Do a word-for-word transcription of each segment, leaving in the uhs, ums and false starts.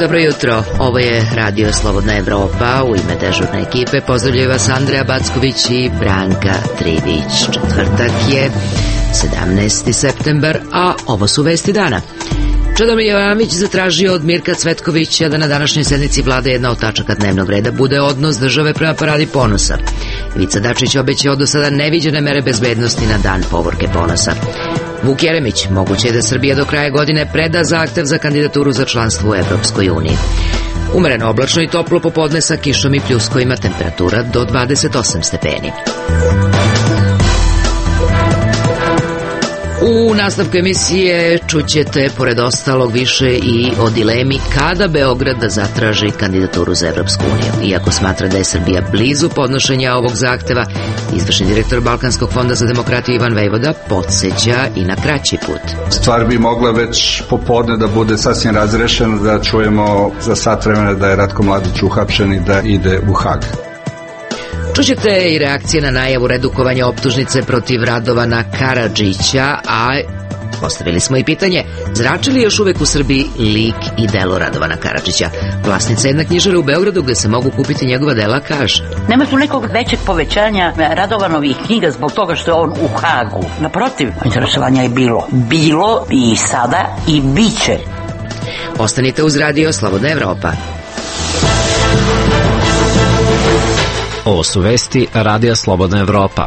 Dobro jutro, ovo je Radio Slobodna Evropa, u ime dežurne ekipe pozdravljaju vas Andreja Backović i Branka Trivić. Četvrtak je sedamnaesti septembar, a ovo su vesti dana. Čedomir Jovanović zatražio od Mirka Cvetkovića da na današnjoj sednici vlade jedna od tačaka dnevnog reda bude odnos države prema Paradi ponosa. Ivica Dačić obećao do sada neviđene mere bezbednosti na dan povorke ponosa. Vuk Jeremić, moguće je da Srbija do kraja godine preda zahtev za kandidaturu za članstvo u Evropskoj uniji. Umereno oblačno i toplo popodne sa kišom i pljuskovima, temperatura do dvadeset osam stepeni. U nastavku emisije čućete, pored ostalog, više i o dilemi kada Beograd da zatraži kandidaturu za Evropsku uniju. Iako smatra da je Srbija blizu podnošenja ovog zahteva, izvršni direktor Balkanskog fonda za demokratiju Ivan Vejvoda podsjeća i na kraći put. Stvar bi mogla već popodne da bude sasvim razrešena, da čujemo za sat vremena da je Ratko Mladić uhapšen i da ide u Hag. Čućete i reakcije na najavu redukovanja optužnice protiv Radovana Karadžića, a postavili smo i pitanje, zrači li još uvek u Srbiji lik i delo Radovana Karadžića? Vlasnica jedna knjižara u Beogradu gde se mogu kupiti njegova dela kaže: nema tu nekog većeg povećanja Radovanovih knjiga zbog toga što je on u Hagu. Naprotiv, interesovanja je bilo. Bilo i sada i biće. Ostanite uz Radio Slobodna Evropa. Ovo su vesti Radija Slobodna Evropa.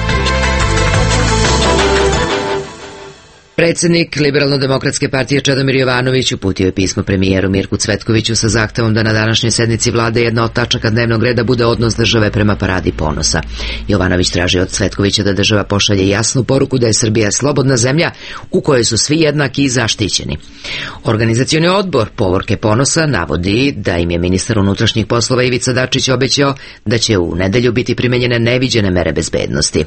Predsednik Liberalno-demokratske partije Čedomir Jovanović uputio je pismo premijeru Mirku Cvetkoviću sa zahtevom da na današnjoj sednici vlade jedna od tačaka dnevnog reda bude odnos države prema Paradi ponosa. Jovanović traži od Cvetkovića da država pošalje jasnu poruku da je Srbija slobodna zemlja u kojoj su svi jednaki i zaštićeni. Organizacioni odbor povorke ponosa navodi da im je ministar unutrašnjih poslova Ivica Dačić obećao da će u nedelju biti primenjene neviđene mere bezbednosti.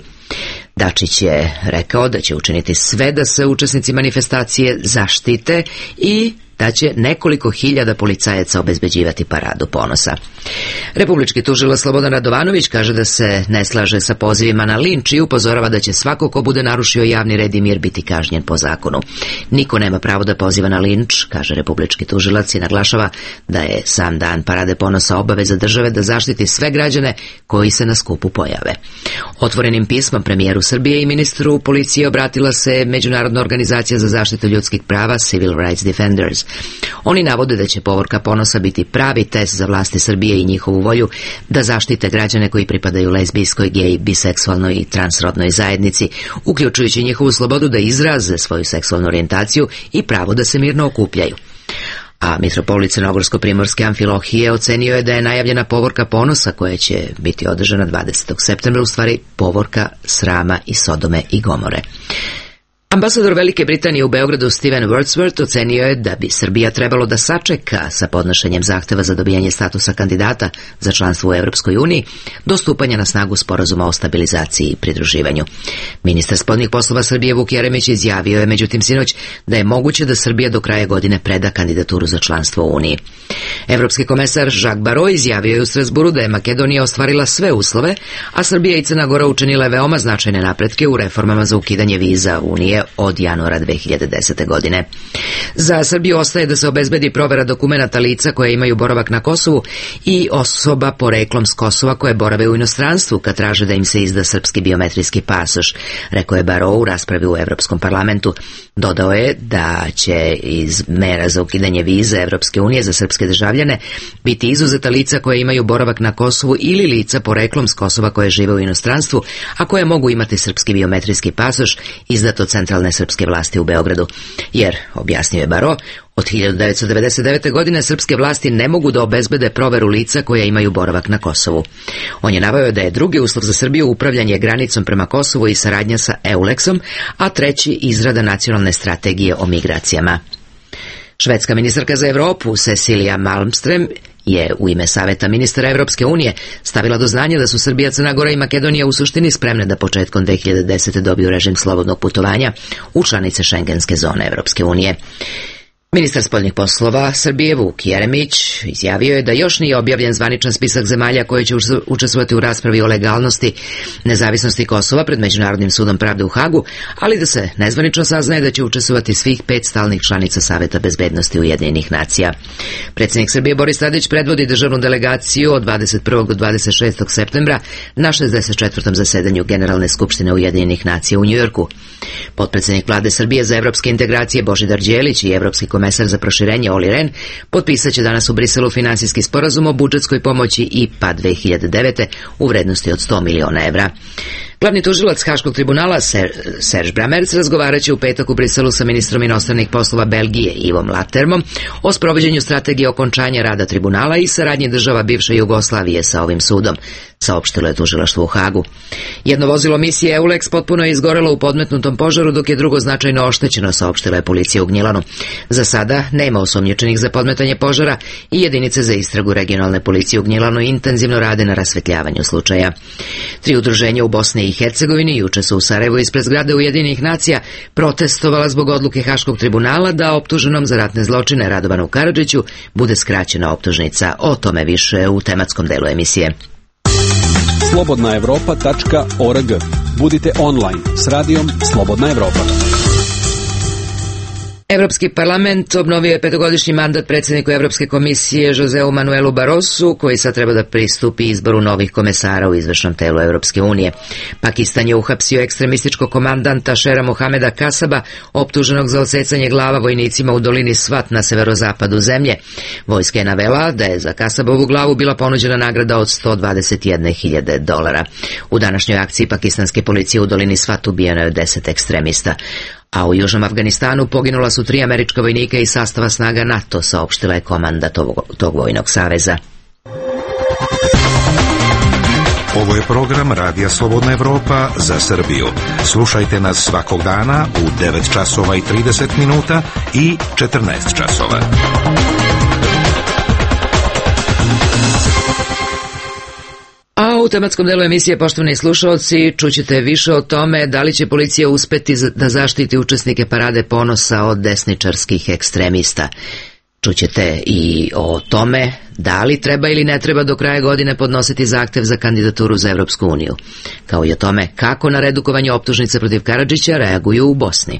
Dačić je rekao da će učiniti sve da se učesnici manifestacije zaštite i da će nekoliko hiljada policajaca obezbeđivati Paradu ponosa. Republički tužilac Slobodan Radovanović kaže da se ne slaže sa pozivima na linč i upozorava da će svako ko bude narušio javni red i mir biti kažnjen po zakonu. Niko nema pravo da poziva na linč, kaže republički tužilac i naglašava da je sam dan Parade ponosa obaveza države da zaštiti sve građane koji se na skupu pojave. Otvorenim pismom premijeru Srbije i ministru policije obratila se Međunarodna organizacija za zaštitu ljudskih prava Civil Rights Defenders. Oni navode da će povorka ponosa biti pravi test za vlasti Srbije i njihovu volju da zaštite građane koji pripadaju lezbijskoj, gej, biseksualnoj i transrodnoj zajednici, uključujući njihovu slobodu da izraze svoju seksualnu orijentaciju i pravo da se mirno okupljaju. A mitropolit Crnogorsko-primorske Amfilohije ocenio je da je najavljena povorka ponosa koja će biti održana dvadesetog septembra u stvari povorka srama i Sodome i Gomore. Ambasador Velike Britanije u Beogradu Steven Wordsworth ocenio je da bi Srbija trebalo da sačeka sa podnošenjem zahteva za dobijanje statusa kandidata za članstvo u Evropskoj uniji do stupanja na snagu sporazuma o stabilizaciji i pridruživanju. Ministar spoljnih poslova Srbije Vuk Jeremić izjavio je međutim sinoć da je moguće da Srbija do kraja godine preda kandidaturu za članstvo u Uniji. Evropski komesar Jacques Barrot izjavio je u Strasburu da je Makedonija ostvarila sve uslove, a Srbija i Crna Gora učinile veoma značajne napretke u reformama za ukidanje viza Unije od januara dve hiljade desete. godine. Za Srbiju ostaje da se obezbedi provera dokumenata lica koje imaju boravak na Kosovu i osoba poreklom s Kosova koje borave u inostranstvu kad traže da im se izda srpski biometrijski pasoš, rekao je Barrot u raspravi u Evropskom parlamentu. Dodao je da će iz mera za ukidanje vize Evropske unije za srpske državljane biti izuzeta lica koje imaju boravak na Kosovu ili lica poreklom s Kosova koje žive u inostranstvu, a koje mogu imati srpski biometrijski pasoš izdat od centralne srpske vlasti u Beogradu. Jer, objasnio je Barrot, od hiljadu devetsto devedeset devete. godine srpske vlasti ne mogu da obezbede proveru lica koja imaju boravak na Kosovu. On je naveo da je drugi uslov za Srbiju upravljanje granicom prema Kosovu i saradnja sa EULEX-om, a treći izrada nacionalne strategije o migracijama. Švedska ministarka za Evropu Cecilia Malmström je u ime Saveta ministara Evropske unije stavila do znanja da su Srbija, Crna Gora i Makedonija u suštini spremne da početkom dve hiljade desete. dobiju režim slobodnog putovanja u članice šengenske zone Evropske unije. Ministar spoljnih poslova Srbije Vuk Jeremić izjavio je da još nije objavljen zvaničan spisak zemalja koje će učestvovati u raspravi o legalnosti nezavisnosti Kosova pred Međunarodnim sudom pravde u Hagu, ali da se nezvanično saznaje da će učestvovati svih pet stalnih članica Saveta bezbednosti Ujedinjenih nacija. Predsjednik Srbije Boris Tadić predvodi državnu delegaciju od dvadeset prvog do dvadeset šestog septembra na šezdeset četvrtom zasedanju Generalne skupštine Ujedinjenih nacija u Njujorku. Potpredsjednik vlade Srbije za evropske integracije Božidar Đelić i evropski komesar za proširenje Olli Rehn potpisat će danas u Briselu finansijski sporazum o budžetskoj pomoći I P A dve hiljade devete u vrednosti od sto miliona evra. Glavni tužilac Haškog tribunala Ser, Serge Bramerc razgovarat će u petak u Briselu sa ministrom inostranih poslova Belgije Ivom Latermom o sprovođenju strategije okončanja rada tribunala i saradnji država bivše Jugoslavije sa ovim sudom, saopštilo je tužilaštvo u Hagu. Jedno vozilo misije EULEX potpuno je izgorelo u podmetnutom požaru, dok je drugo značajno oštećeno, saopštila je policija u Gnjilanu. Za sada nema osumnjičenih za podmetanje požara i jedinice za istragu regionalne policije u Gnjilanu intenzivno rade na rasvetljavanju slučaja. Tri udruženja u Bosni i Hercegovini juče su u Sarajevu ispred zgrade Ujedinjenih nacija protestovala zbog odluke Haškog tribunala da optuženom za ratne zločine Radovanu Karadžiću bude skraćena optužnica. O tome više u tematskom delu emisije. slobodna evropa tačka org. Budite online s radijom Slobodna Evropa. Evropski parlament obnovio je petogodišnji mandat predsjedniku Evropske komisije Joseu Manuelu Barrosu, koji sad treba da pristupi izboru novih komesara u izvršnom telu Evropske unije. Pakistan je uhapsio ekstremističkog komandanta Šera Mohameda Kasaba, optuženog za odsecanje glava vojnicima u dolini Svat na severozapadu zemlje. Vojska je navela da je za Kasabovu glavu bila ponuđena nagrada od sto dvadeset jedne hiljade dolara. U današnjoj akciji pakistanske policije u dolini Svat ubijeno je deset ekstremista. A u Južnom Afganistanu poginula su tri američka vojnika iz sastava snaga NATO, saopštila je komanda tog, tog vojnog saveza. Ovo je program Radija Slobodna Evropa za Srbiju. Slušajte nas svakog dana u devet časova i trideset minuta i četrnaest časova. A u tematskom delu emisije, poštovani slušalci, čućete više o tome da li će policija uspeti da zaštiti učesnike Parade ponosa od desničarskih ekstremista. Čućete i o tome da li treba ili ne treba do kraja godine podnositi zahtev za kandidaturu za Evropsku uniju, kao i o tome kako na redukovanje optužnice protiv Karadžića reaguju u Bosni.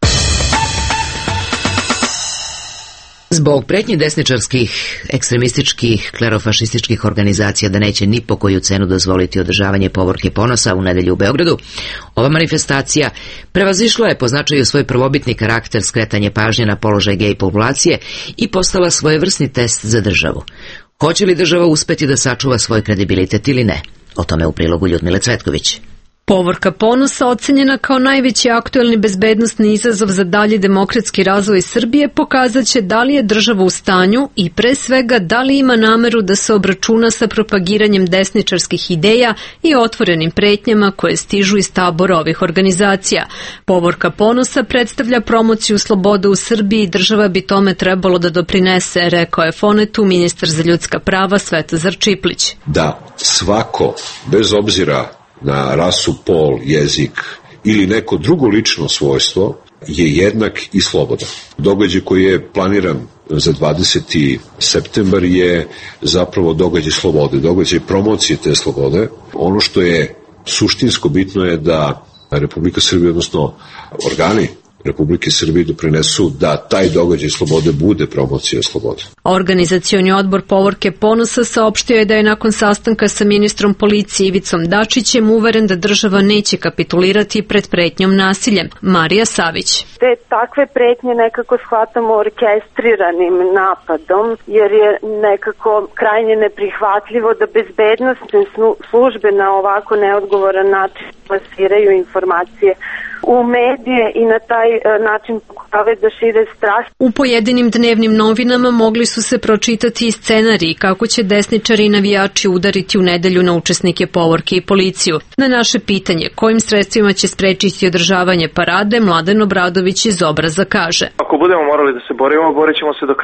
Zbog pretnji desničarskih, ekstremističkih, klerofašističkih organizacija da neće ni po koju cenu dozvoliti održavanje Povorke ponosa u nedelju u Beogradu, ova manifestacija prevazišla je po značaju svoj prvobitni karakter, skretanje pažnje na položaj gej populacije i postala svojevrsni test za državu. Hoće li država uspeti da sačuva svoj kredibilitet ili ne? O tome u prilogu Ljudmile Cvetković. Povorka ponosa, ocenjena kao najveći aktuelni bezbednosni izazov za dalji demokratski razvoj Srbije, pokazat će da li je država u stanju i pre svega da li ima nameru da se obračuna sa propagiranjem desničarskih ideja i otvorenim pretnjama koje stižu iz tabora ovih organizacija. Povorka ponosa predstavlja promociju slobode u Srbiji i država bi tome trebalo da doprinese, rekao je Fonetu ministar za ljudska prava Svetozar Čiplić. Da svako, bez obzira na rasu, pol, jezik ili neko drugo lično svojstvo je jednak i slobodan. Događaj koji je planiran za dvadeseti septembar je zapravo događaj slobode, događaj promocije te slobode. Ono što je suštinsko bitno je da Republika Srbija, odnosno organi Republike Srbije doprinesu da taj događaj slobode bude promocija slobode. Organizacioni odbor Povorke ponosa saopštio je da je nakon sastanka sa ministrom policije Ivicom Dačićem uveren da država neće kapitulirati pred pretnjom nasiljem. Marija Savić. Te takve pretnje nekako shvatamo orkestriranim napadom, jer je nekako krajnje neprihvatljivo da bezbednosne službe na ovako neodgovoran način plasiraju informacije u medije i na taj način pokušavaju da šire strah. U pojedinim dnevnim novinama mogli su se pročitati i scenariji kako će desničari i navijači udariti u nedelju na učesnike Povorke i policiju. Na naše pitanje kojim sredstvima će sprečiti održavanje parade, Mladen Obradović iz Obraza kaže: Ako budemo morali da se borimo, borit ćemo se do kraja.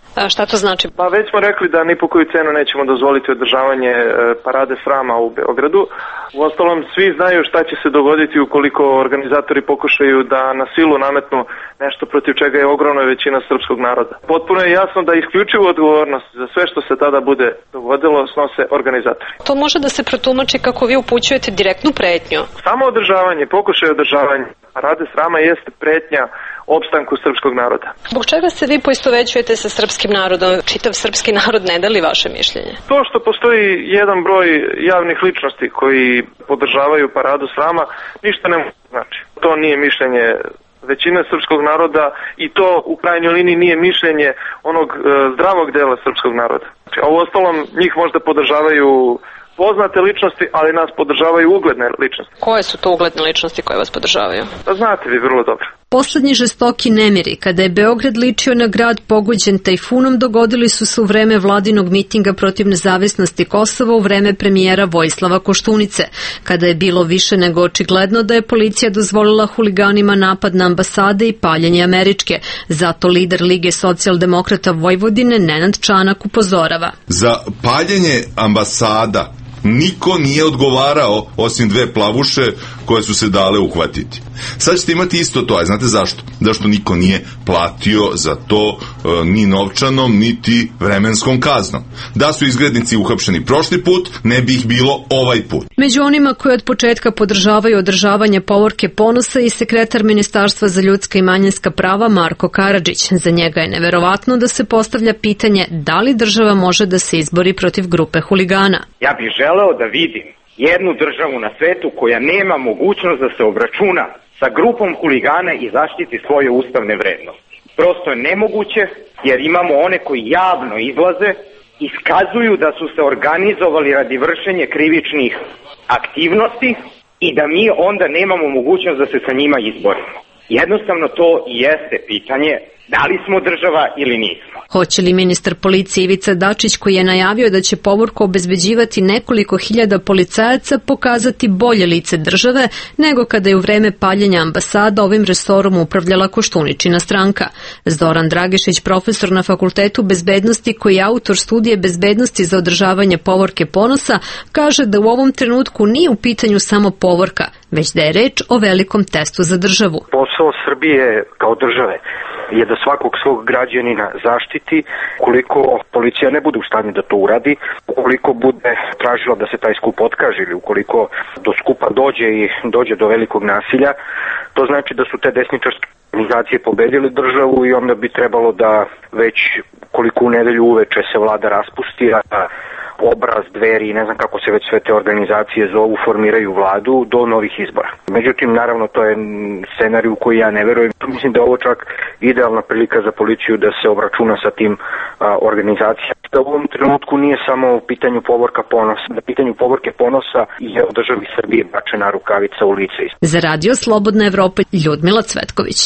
A šta to znači? Pa već smo rekli da ni po koju cenu nećemo dozvoliti održavanje parade srama u Beogradu. Uostalom, svi znaju šta će se dogoditi ukoliko organizatori pokušaju da na silu nametnu nešto protiv čega je ogromna većina srpskog naroda. Potpuno je jasno da isključivu odgovornost za sve što se tada bude dogodilo snose organizatori. To može da se protumači kako vi upućujete direktnu pretnju. Samo održavanje, pokušaj održavanja parade srama jeste pretnja opstanku srpskog naroda. Zbog čega se vi poistovećujete sa srpskim narodom? Čitav srpski narod ne deli vaše mišljenje? To što postoji jedan broj javnih ličnosti koji podržavaju paradu srama, ništa ne znači. To nije mišljenje većine srpskog naroda i to u krajnjoj liniji nije mišljenje onog e, zdravog dela srpskog naroda. A u ostalom njih možda podržavaju poznate ličnosti, ali nas podržavaju ugledne ličnosti. Koje su to ugledne ličnosti koje vas podržavaju? Pa znate vi vrlo dobro. Poslednji žestoki nemiri, kada je Beograd ličio na grad pogođen tajfunom, dogodili su se u vreme vladinog mitinga protiv nezavisnosti Kosova u vreme premijera Vojislava Koštunice, kada je bilo više nego očigledno da je policija dozvolila huliganima napad na ambasade i paljenje američke. Zato lider Lige socijaldemokrata Vojvodine Nenad Čanak upozorava. Za paljenje ambasada niko nije odgovarao osim dve plavuše koje su se dale uhvatiti. Sad ćete imati isto to, a znate zašto? Zašto niko nije platio za to e, ni novčanom, niti vremenskom kaznom. Da su izgrednici uhapšeni prošli put, ne bi ih bilo ovaj put. Među onima koji od početka podržavaju održavanje povorke ponosa i sekretar Ministarstva za ljudska i manjinska prava Marko Karadžić. Za njega je neverovatno da se postavlja pitanje da li država može da se izbori protiv grupe huligana. Ja bih želeo da vidim jednu državu na svetu koja nema mogućnost da se obračuna sa grupom huligana i zaštiti svoje ustavne vrednosti. Prosto je nemoguće jer imamo one koji javno izlaze, iskazuju da su se organizovali radi vršenja krivičnih aktivnosti i da mi onda nemamo mogućnost da se sa njima izborimo. Jednostavno to jeste pitanje da li smo država ili nismo. Hoće li ministar policije Ivica Dačić, koji je najavio da će povorku obezbeđivati nekoliko hiljada policajaca, pokazati bolje lice države nego kada je u vreme paljenja ambasada ovim resorom upravljala Koštuničina stranka? Zoran Dragišić, profesor na Fakultetu bezbednosti koji je autor studije bezbednosti za održavanje povorke ponosa, kaže da u ovom trenutku nije u pitanju samo povorka, već da je reč o velikom testu za državu. Posao Srbije kao države je da svakog svog građanina zaštiti. Koliko policija ne bude u stanju da to uradi, ukoliko bude tražila da se taj skup otkaže ili ukoliko do skupa dođe i dođe do velikog nasilja, to znači da su te desničarske organizacije pobedili državu i onda bi trebalo da već koliko u nedelju uveče se vlada raspusti, a Obraz, Dveri i ne znam kako se već sve te organizacije zovu, formiraju vladu do novih izbora. Međutim, naravno, to je scenarij u koji ja ne verujem. Mislim da je ovo čak idealna prilika za policiju da se obračuna sa tim a, organizacijama. Da u ovom trenutku nije samo u pitanju povorka ponosa. Na pitanju povorke ponosa je u državi Srbije bačena rukavica u lice. Za Radio Slobodna Evropa, Ljudmila Cvetković.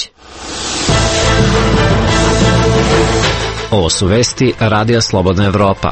Ovo su vesti Radija Slobodna Evropa.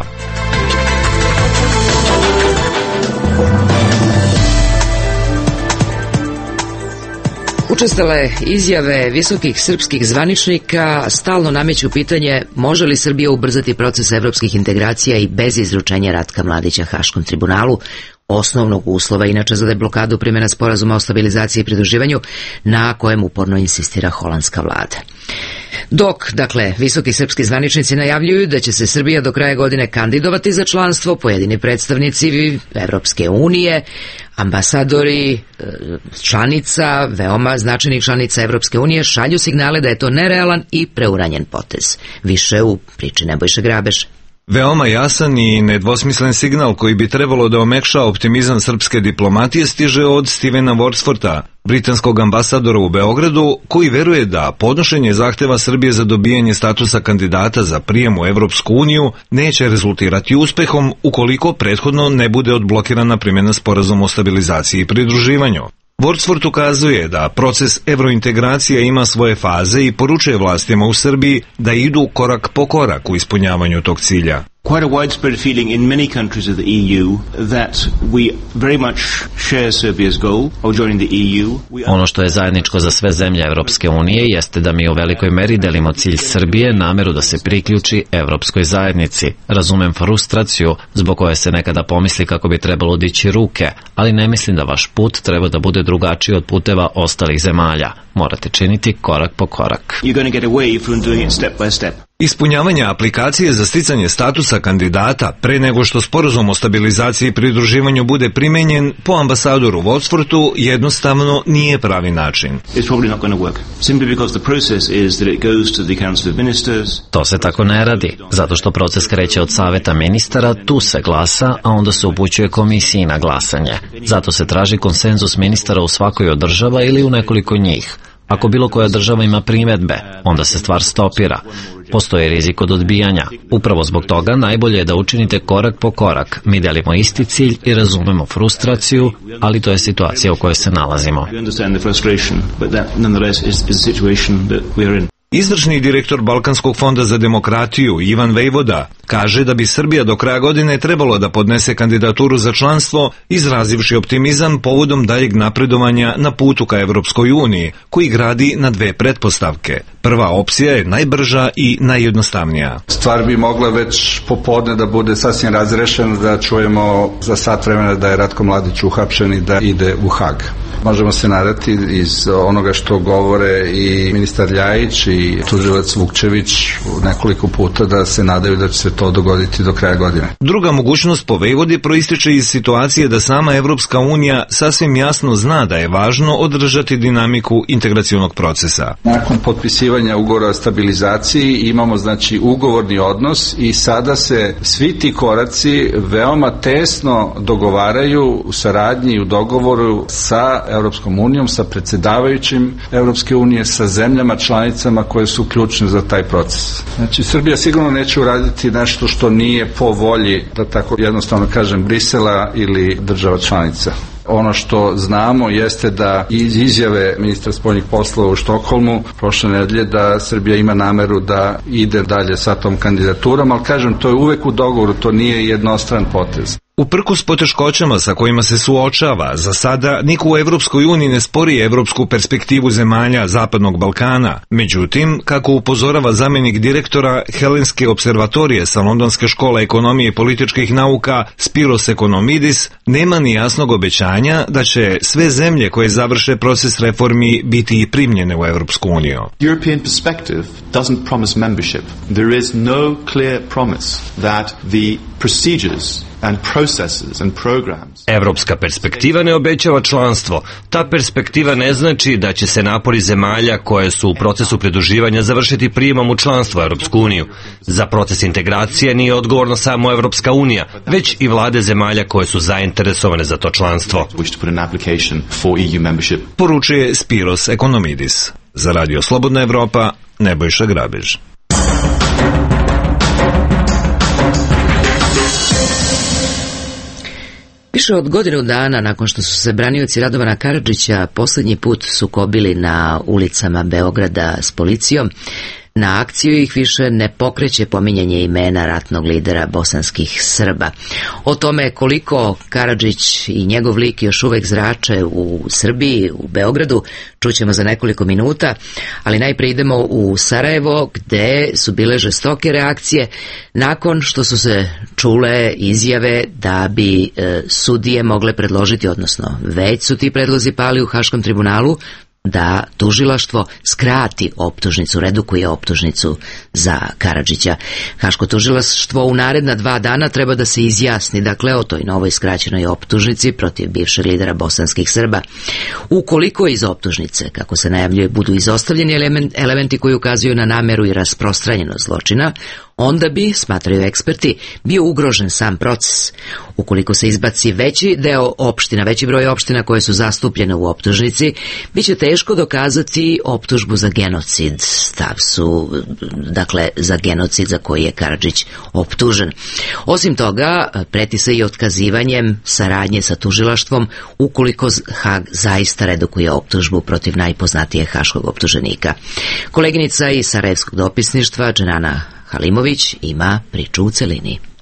Učestale izjave visokih srpskih zvaničnika stalno nameću pitanje može li Srbija ubrzati proces evropskih integracija i bez izručenja Ratka Mladića Haškom tribunalu, osnovnog uslova inače za deblokadu primjena sporazuma o stabilizaciji i pridruživanju na kojem uporno insistira holandska vlada. Dok, dakle, visoki srpski zvaničnici najavljuju da će se Srbija do kraja godine kandidovati za članstvo, pojedini predstavnici Evropske unije, ambasadori članica, veoma značajnih članica Evropske unije šalju signale da je to nerealan i preuranjen potez. Više u priči Nebojše Grabež. Veoma jasan i nedvosmislen signal koji bi trebalo da omekša optimizam srpske diplomatije stiže od Stevena Wordsforta, britanskog ambasadora u Beogradu, koji veruje da podnošenje zahteva Srbije za dobijanje statusa kandidata za prijem u Evropsku uniju neće rezultirati uspehom ukoliko prethodno ne bude odblokirana primjena sporazuma o stabilizaciji i pridruživanju. Wordsworth ukazuje da proces evrointegracije ima svoje faze i poručuje vlastima u Srbiji da idu korak po korak u ispunjavanju tog cilja. Quite a widespread feeling in many countries of the E U that we very much share Serbia's goal of joining the E U. Ono što je zajedničko za sve zemlje Evropske unije jeste da mi u velikoj meri delimo cilj Srbije, nameru da se priključi Evropskoj zajednici. Razumem frustraciju zbog koje se nekada pomisli kako bi trebalo dići ruke, ali ne mislim da vaš put treba da bude drugačiji od puteva ostalih zemalja. Morate činiti korak po korak. You're going to get away from doing it step by step. Ispunjavanje aplikacije za sticanje statusa kandidata pre nego što sporazum o stabilizaciji i pridruživanju bude primenjen po ambasadoru u Vodsfortu jednostavno nije pravi način. It's probably not going to work. Simply because the process is that it goes to the Council of Ministers. To se tako ne radi, zato što proces kreće od saveta ministara, tu se glasa, a onda se upućuje komisiji na glasanje. Zato se traži konsenzus ministara u svakoj od država ili u nekoliko njih. Ako bilo koja država ima primjedbe, onda se stvar stopira. Postoji rizik od odbijanja. Upravo zbog toga najbolje je da učinite korak po korak. Mi delimo isti cilj i razumemo frustraciju, ali to je situacija u kojoj se nalazimo. Izvršni direktor Balkanskog fonda za demokratiju Ivan Vejvoda kaže da bi Srbija do kraja godine trebalo da podnese kandidaturu za članstvo, izrazivši optimizam povodom daljeg napredovanja na putu ka Evropskoj uniji, koji gradi na dve pretpostavke. Prva opcija je najbrža i najjednostavnija. Stvar bi mogla već popodne da bude sasvim razrešena, da čujemo za sat vremena da je Ratko Mladić uhapšen i da ide u Hag. Možemo se nadati iz onoga što govore i ministar Ljajić i tužilac Vukčević nekoliko puta da se nadaju da će se to dogoditi do kraja godine. Druga mogućnost po Vejvodi proističe iz situacije da sama Evropska unija sasvim jasno zna da je važno održati dinamiku integracionog procesa. Nakon potpisivanja ugovora o stabilizaciji imamo znači ugovorni odnos i sada se svi ti koraci veoma tesno dogovaraju u saradnji i u dogovoru sa Evropskom unijom, sa predsjedavajućim Evropske unije, sa zemljama članicama koje su ključne za taj proces. Znači, Srbija sigurno neće uraditi nešto što nije po volji, da tako jednostavno kažem, Brisela ili država članica. Ono što znamo jeste da iz izjave ministra spoljnih poslova u Štokholmu prošle nedelje da Srbija ima nameru da ide dalje sa tom kandidaturom, ali kažem, to je uvek u dogovoru, to nije jednostran potez. Uprkos poteškoćama sa kojima se suočava, za sada niko u Evropskoj uniji ne spori evropsku perspektivu zemalja Zapadnog Balkana. Međutim, kako upozorava zamenik direktora Helenske observatorije sa Londonske škole ekonomije i političkih nauka Spiros Ekonomidis, nema ni jasnog obećanja da će sve zemlje koje završe proces reformi biti i primljene u Evropsku uniju. European perspective doesn't promise membership. There is no clear promise that the procedures and processes and programs. Evropska perspektiva ne obećava članstvo. Ta perspektiva ne znači da će se napori zemalja koje su u procesu pridruživanja završiti prijemom u članstvo u Evropsku uniju. Za proces integracije nije odgovorna samo Evropska unija, već i vlade zemalja koje su zainteresovane za to članstvo. Poručuje Spiros Ekonomidis. Za Radio Slobodna Evropa, Nebojša Grabež. Više od godinu dana nakon što su se branioci Radovana Karadžića poslednji put sukobili na ulicama Beograda s policijom, na akciju ih više ne pokreće pominjanje imena ratnog lidera bosanskih Srba. O tome koliko Karadžić i njegov lik još uvek zrače u Srbiji, u Beogradu, čućemo za nekoliko minuta, ali najpre idemo u Sarajevo, gde su bile žestoke reakcije nakon što su se čule izjave da bi e, sudije mogle predložiti, odnosno već su ti predlozi pali u Haškom tribunalu, da tužilaštvo skrati optužnicu, redukuje optužnicu za Karadžića. Haško tužilaštvo u naredna dva dana treba da se izjasni, dakle, o toj novoj skraćenoj optužnici protiv bivšeg lidera bosanskih Srba. Ukoliko iz optužnice, kako se najavljuje, budu izostavljeni elementi koji ukazuju na nameru i rasprostranjenost zločina, onda bi, smatraju eksperti, bio ugrožen sam proces. Ukoliko se izbaci veći deo opština, veći broj opština koje su zastupljene u optužnici, bit će teško dokazati optužbu za genocid. Stav su, dakle, za genocid za koji je Karadžić optužen. Osim toga, preti se i otkazivanjem saradnje sa tužilaštvom ukoliko Hag zaista redukuje optužbu protiv najpoznatijeg haškog optuženika. Koleginica iz Sarajevskog dopisništva, Dženana Halimović, ima priču u celini.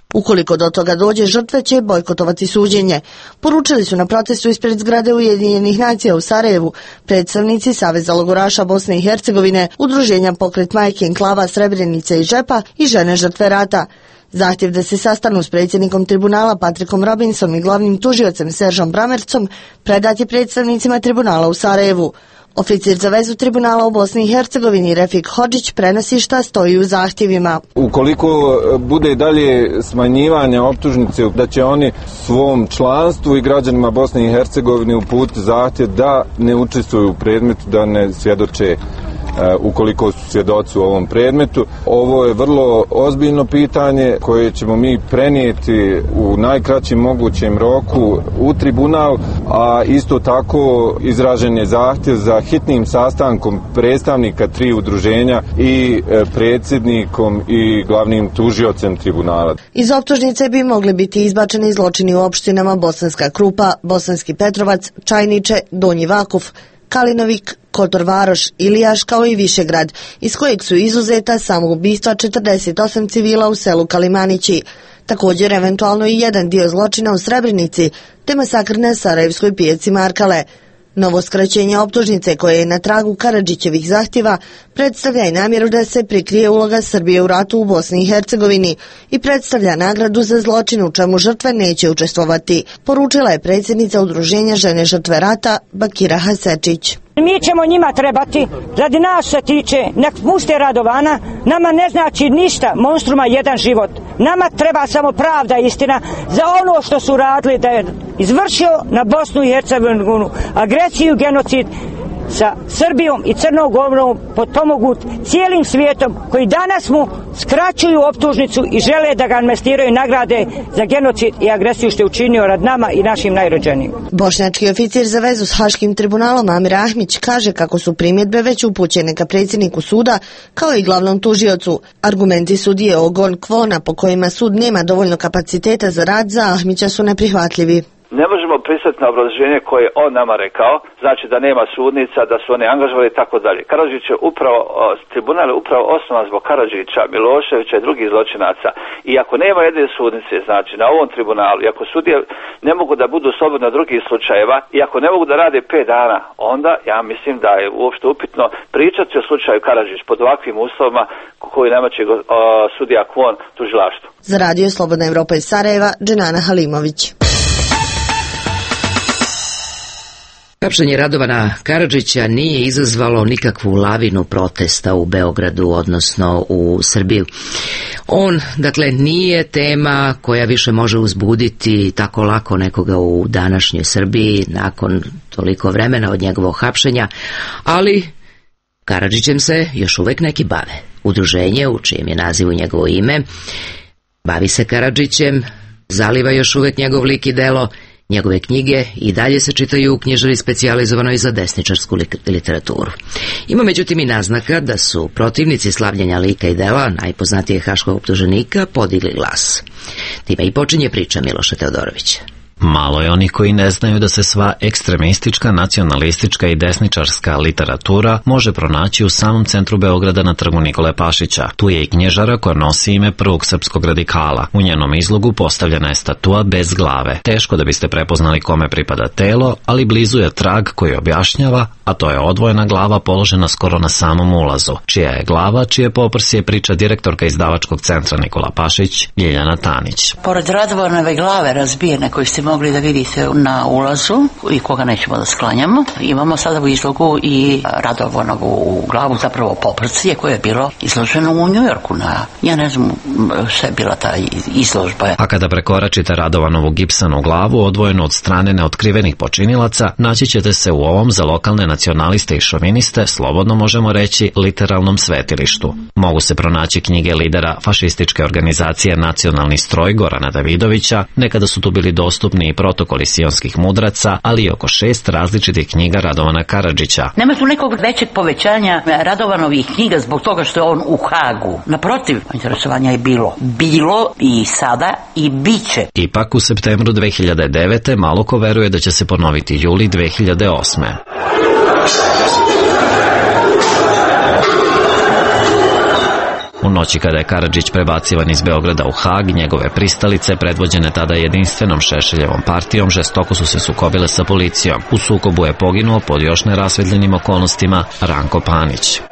Ukoliko do toga dođe, žrtve će bojkotovati suđenje. Poručili su na protestu ispred zgrade Ujedinjenih nacija u Sarajevu predstavnici Saveza logoraša Bosne i Hercegovine, udruženja Pokret majke Enklava Srebrenice i Žepa i žene žrtve rata. Zahtjev da se sastanu s predsjednikom tribunala Patrikom Robinsom i glavnim tužiocem Seržom Bramercom predat je predstavnicima tribunala u Sarajevu. Oficir za vezu tribunala u Bosni i Hercegovini Refik Hodžić prenosi šta stoji u zahtjevima. Ukoliko bude dalje smanjivanja optužnice, da će oni svom članstvu i građanima Bosne i Hercegovine uputiti zahtjev da ne učestvuju u predmetu, da ne svjedoče ukoliko su svjedoci u ovom predmetu. Ovo je vrlo ozbiljno pitanje koje ćemo mi prenijeti u najkraćem mogućem roku u tribunal, a isto tako izražen je zahtjev za hitnim sastankom predstavnika tri udruženja i predsjednikom i glavnim tužiocem tribunala. Iz optužnice bi mogli biti izbačeni zločini u opštinama Bosanska Krupa, Bosanski Petrovac, Čajniče, Donji Vakuf, Kalinovik, Kotor Varoš, Ilijaš kao i Višegrad, iz kojeg su izuzeta samoubistva četrdeset osam civila u selu Kalimanići. Također eventualno i jedan dio zločina u Srebrenici, te masakr na sarajevskoj pijaci Markale. Novo skraćenje optužnice koje je na tragu Karadžićevih zahtjeva predstavlja i namjeru da se prikrije uloga Srbije u ratu u Bosni i Hercegovini i predstavlja nagradu za zločin u čemu žrtve neće učestvovati, poručila je predsjednica udruženja žene žrtve rata Bakira Hasečić. Mi ćemo njima trebati, radi nas se tiče, nek puste Radovana, nama ne znači ništa, monstruma jedan život. Nama treba samo pravda i istina za ono što su radili, da je izvršio na Bosnu i Hercegovinu agresiju, genocid sa Srbijom i Crnom Gorom potpomogut cijelim svijetom, koji danas mu skraćuju optužnicu i žele da ga amnestiraju nagrade za genocid i agresiju što je učinio rad nama i našim najrođenijim. Bošnjački oficir za vezu s Haškim tribunalom Amir Ahmić kaže kako su primjedbe već upućene ka predsjedniku suda kao i glavnom tužiocu. Argumenti sudije Ogon Kvona po kojima sud nema dovoljno kapaciteta za rad za Ahmića su neprihvatljivi. Ne možemo pristati na obrazloženje koje je on nama rekao, znači da nema sudnica, da su oni angažovali i tako dalje. Karadžić je upravo, tribunal je upravo osnovan zbog Karadžića, Miloševića i drugih zločinaca. I ako nema jedne sudnice, znači na ovom tribunalu, i ako sudije ne mogu da budu slobodni od drugih slučajeva, i ako ne mogu da rade pet dana, onda ja mislim da je uopšte upitno pričati o slučaju Karadžić pod ovakvim uslovima koji nemaće sudija Kvon tužilaštvo. Za radio Slobodna Evropa iz Sarajeva, Dženana Halimović. Hapšenje Radovana Karadžića nije izazvalo nikakvu lavinu protesta u Beogradu, odnosno u Srbiju. On, dakle, nije tema koja više može uzbuditi tako lako nekoga u današnjoj Srbiji nakon toliko vremena od njegovog hapšenja, ali Karadžićem se još uvek neki bave. Udruženje, u čijem je nazivu njegovo ime, bavi se Karadžićem, zaliva još uvek njegov lik i delo. Njegove knjige i dalje se čitaju u knjižari specijalizovanoj za desničarsku literaturu. Ima međutim i naznaka da su protivnici slavljenja lika i dela najpoznatijeg haškog optuženika podigli glas. Time i počinje priča Miloša Teodorovića. Malo je onih koji ne znaju da se sva ekstremistička, nacionalistička i desničarska literatura može pronaći u samom centru Beograda na trgu Nikole Pašića. Tu je i knjižara koja nosi ime prvog srpskog radikala. U njenom izlogu postavljena je statua bez glave. Teško da biste prepoznali kome pripada telo, ali blizu je trag koji objašnjava, a to je odvojena glava položena skoro na samom ulazu. Čija je glava, čije poprsje priča direktorka izdavačkog centra Nikola Pašić, Ljiljana Tanić. Pored Radovanove glave razbijene koju ste mogli da vidite na ulazu i koga nećemo da sklanjamo, imamo sada u izlogu i Radovanovu glavu, zapravo poprsje koje je bilo izloženo u Njujorku na, ja ne znam šta je bila ta izložba. A kada prekoračite Radovanovu gipsanu glavu odvojenu od strane neotkrivenih počinilaca, naći ćete se u ovom za lokalne nacionaliste i šoviniste, slobodno možemo reći, literalnom svetilištu. Mogu se pronaći knjige lidera fašističke organizacije Nacionalni stroj Gorana Davidovića, nekada su tu bili dostupni i protokoli sionskih mudraca, ali i oko šest različitih knjiga Radovana Karadžića. Nema tu nekog većeg povećanja Radovanovih knjiga zbog toga što je on u Hagu. Naprotiv, interesovanja je bilo. Bilo i sada i biće. Ipak u septembru dve hiljade devete malo ko veruje da će se ponoviti juli dve hiljade osme. U noći kada je Karadžić prebacivan iz Beograda u Hag, njegove pristalice, predvođene tada jedinstvenom Šešeljevom partijom, žestoko su se sukobile sa policijom. U sukobu je poginuo pod još nerasvetljenim okolnostima Ranko Panić.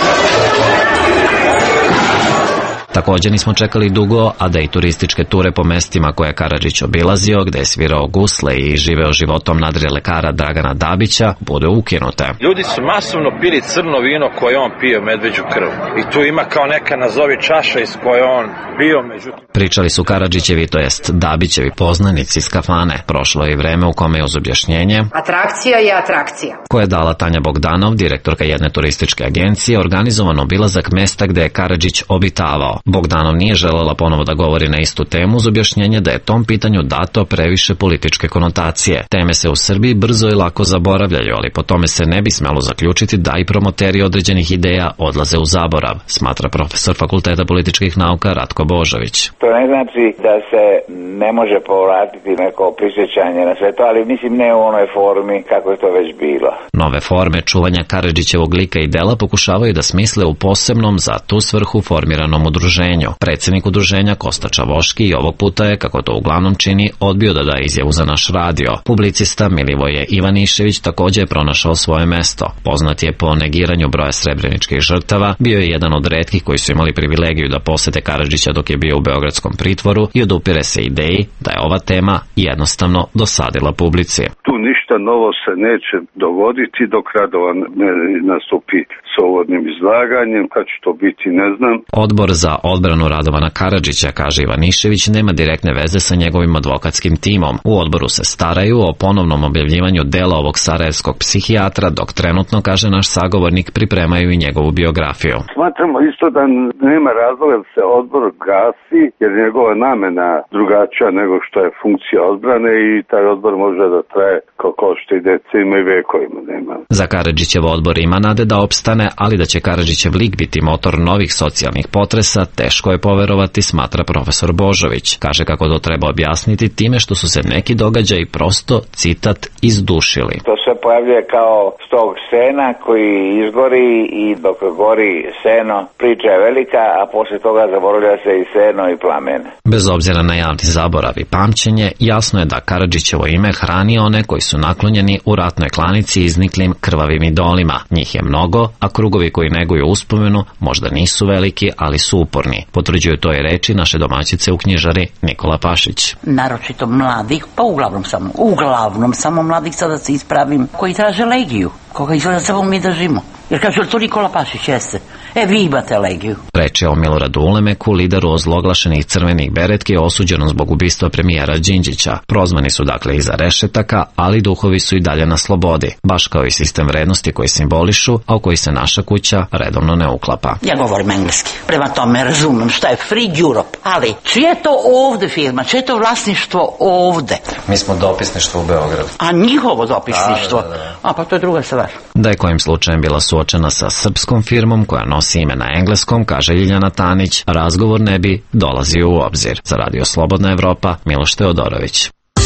Također nismo čekali dugo, a da i turističke ture po mestima koje je Karadžić obilazio, gde je svirao gusle i živeo životom nadre lekara Dragana Dabića, bude ukinute. Ljudi su masovno pili crno vino koje on pio, medveđu krv. I tu ima kao neka nazovi čaša iz koje on bio, međutim... Pričali su Karadžićevi, to jest Dabićevi poznanici iz kafane. Prošlo je i vreme u kome je uz objašnjenje atrakcija je atrakcija, koje je dala Tanja Bogdanov, direktorka jedne turističke agencije, organizovan obilazak mesta gde je Karadžić obitavao. Bogdanov nije želela ponovo da govori na istu temu uz objašnjenje da je tom pitanju dato previše političke konotacije. Teme se u Srbiji brzo i lako zaboravljaju, ali po tome se ne bi smelo zaključiti da i promoteri određenih ideja odlaze u zaborav, smatra profesor Fakulteta političkih nauka Ratko Božović. To ne znači da se ne može povratiti neko prisjećanje na sve to, ali mislim ne u onoj formi kako je to već bilo. Nove forme čuvanja Karadžićevog lika i dela pokušavaju da smisle u posebnom za tu svrhu formiranom udruženju. Predsjednik udruženja Kosta Čavoški i ovog puta je, kako to uglavnom čini, odbio da da izjavu za naš radio. Publicista Milivoje Ivanišević također je pronašao svoje mesto. Poznat je po negiranju broja srebreničkih žrtava, bio je jedan od retkih koji su imali privilegiju da posete Karadžića dok je bio u beogradskom pritvoru i odupire se ideji da je ova tema jednostavno dosadila publici. Tu ništa novo se neće dogoditi dok Radovan ne nastupi s uvodnim izlaganjem, kad će to biti ne znam. Odbor za odbranu Radovana Karadžića, kaže Ivanišević, nema direktne veze sa njegovim advokatskim timom. U odboru se staraju o ponovnom objavljivanju dela ovog sarajevskog psihijatra, dok trenutno, kaže naš sagovornik, pripremaju i njegovu biografiju. Smatramo isto da nema razloga da se odbor gasi, jer njegova namena drugačija nego što je funkcija odbrane i taj odbor može da traje koliko što i decima i vekovima nema. Za Karadžićev odbor ima nade da opstane, ali da će Karadžićev lik biti motor novih socijalnih potresa, teško je poverovati, smatra profesor Božović. Kaže kako to treba objasniti time što su se neki događaji prosto, citat, izdušili. To se pojavljuje kao stog sena koji izgori i dok gori seno, priča je velika, a poslije toga zaboravlja se i seno i plamen. Bez obzira na javni zaborav i pamćenje, jasno je da Karadžićevo ime hrani one koji su naklonjeni u ratnoj klanici izniklim krvavim idolima. Njih je mnogo, a krugovi koji neguju uspomenu možda nisu veliki, ali su uporni. Potvrđuju to i reči naše domaćice u knjižari Nikola Pašić. Naročito mladih, pa uglavnom samo, uglavnom samo mladih, sada se ispravim, koji traže legiju, koga izgleda samo mi držimo. Jer kažu, to Nikola Pašić jeste. E, vi imate legiju. Reč je o Miloradu Ulemeku, lideru ozloglašenih crvenih beretki, osuđenom zbog ubistva premijera Đinđića. Prozvani su dakle iza rešetaka, ali duhovi su i dalje na slobodi, baš kao i sistem vrednosti koji simbolišu, a u koji se naša kuća redovno ne uklapa. Ja govorim engleski, prema tome razumem šta je Free Europe, ali čije je to ovde firma, čije je to vlasništvo ovde? Mi smo dopisništvo u Beogradu. A njihovo dopisništvo? Da, da, da. A pa to je druga stvar. Da je kojim slučajem bila suočena sa srpskom firmom koja nosi ime na engleskom, kaže Ljiljana Tanić, razgovor ne bi dolazio u obzir. Za Radio Slobodna Evropa, Miloš Teodorović.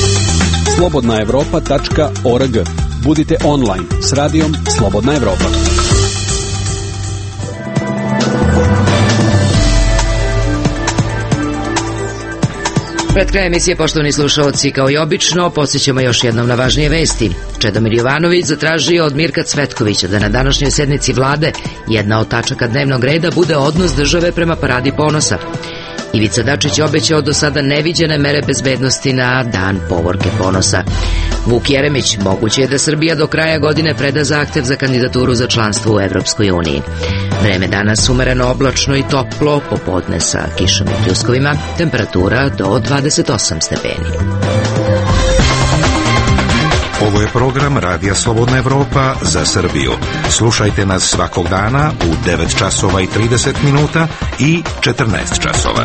slobodna evropa tačka org. Budite online s radijom Slobodna Evropa. Pred krajem emisije, poštovani slušalci, kao i obično, podsjećamo još jednom na važnije vesti. Čedomir Jovanović zatražio od Mirka Cvetkovića da na današnjoj sednici vlade jedna od tačaka dnevnog reda bude odnos države prema Paradi ponosa. Ivica Dačić obećao do sada neviđene mere bezbednosti na dan povorke ponosa. Vuk Jeremić, moguće je da Srbija do kraja godine preda zahtev za kandidaturu za članstvo u Evropskoj uniji. Vreme danas umereno oblačno i toplo, popodne sa kišom i pljuskovima, temperatura do dvadeset osam stepeni. Ovo je program Radija Slobodna Evropa za Srbiju. Slušajte nas svakog dana u devet časova i trideset minuta i četrnaest časova.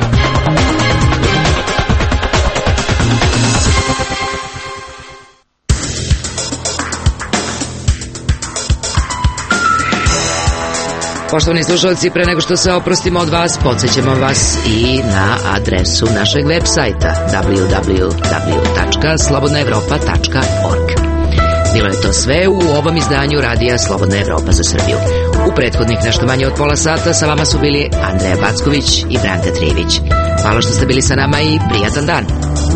Poštovani slušalci, pre nego što se oprostimo od vas, podsjećamo vas i na adresu našeg web sajta w w w tačka slobodna evropa tačka org. Bilo je to sve u ovom izdanju radija Slobodna Evropa za Srbiju. U prethodnih nešto manje od pola sata sa vama su bili Andreja Backović i Branka Trijević. Hvala što ste bili sa nama i prijatan dan.